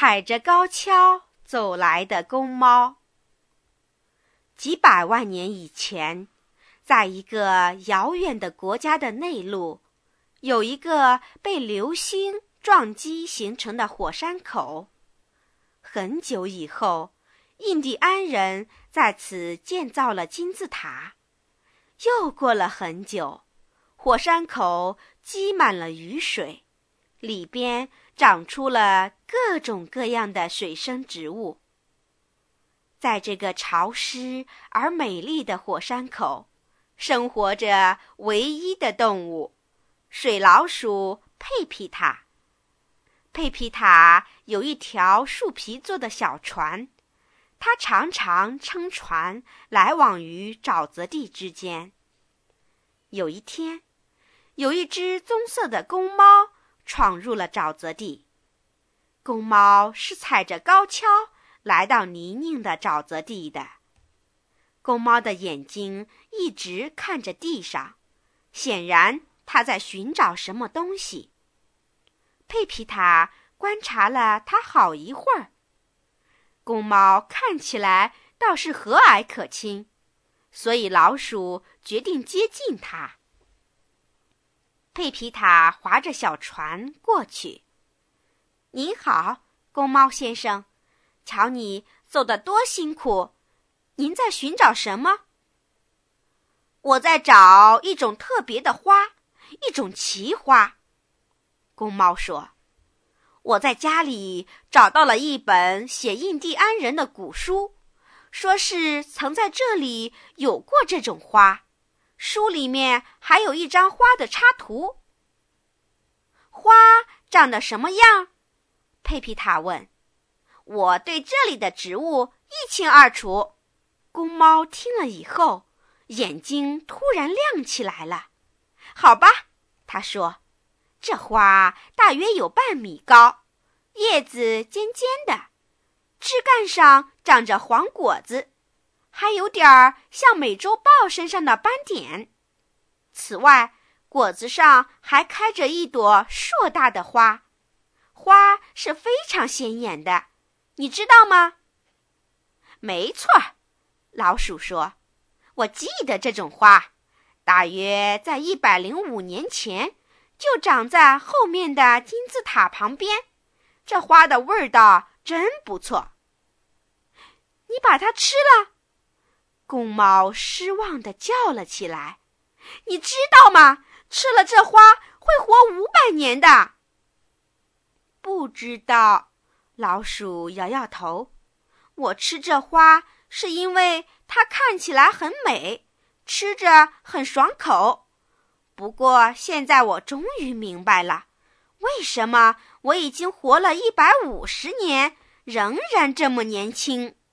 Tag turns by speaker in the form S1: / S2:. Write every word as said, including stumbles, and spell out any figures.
S1: 踩着高跷走来的公猫。几百万年以前，在一个遥远的国家的内陆，有一个被流星撞击形成的火山口。很久以后，印第安人在此建造了金字塔。又过了很久，火山口积满了雨水，里边长出了各种各样的水生植物。在这个潮湿而美丽的火山口，生活着唯一的动物——水老鼠佩皮塔。佩皮塔有一条树皮做的小船，它常常撑船来往于沼泽地之间。有一天，有一只棕色的公猫闯入了沼泽地。公猫是踩着高跷来到泥泞的沼泽地的。公猫的眼睛一直看着地上，显然它在寻找什么东西。佩皮塔观察了它好一会儿。公猫看起来倒是和蔼可亲，所以老鼠决定接近它。佩皮塔划着小船过去。您好，公猫先生，瞧你走得多辛苦，您在寻找什么？我在找一种特别的花，一种奇花。公猫说，我在家里找到了一本写印第安人的古书，说是曾在这里有过这种花，书里面还有一张花的插图。花长得什么样？佩皮塔问。我对这里的植物一清二楚。公猫听了以后，眼睛突然亮起来了。好吧，他说，这花大约有半米高，叶子尖尖的，枝干上长着黄果子，还有点儿像美洲豹身上的斑点。此外，果子上还开着一朵硕大的花，花是非常显眼的，你知道吗？没错，老鼠说，我记得这种花，大约在一百零五年前就长在后面的金字塔旁边。这花的味道真不错。你把它吃了？公猫失望地叫了起来。你知道吗？吃了这花会活五百年的。不知道，老鼠摇摇头。我吃这花是因为它看起来很美，吃着很爽口。不过现在我终于明白了，为什么我已经活了一百五十年，仍然这么年轻。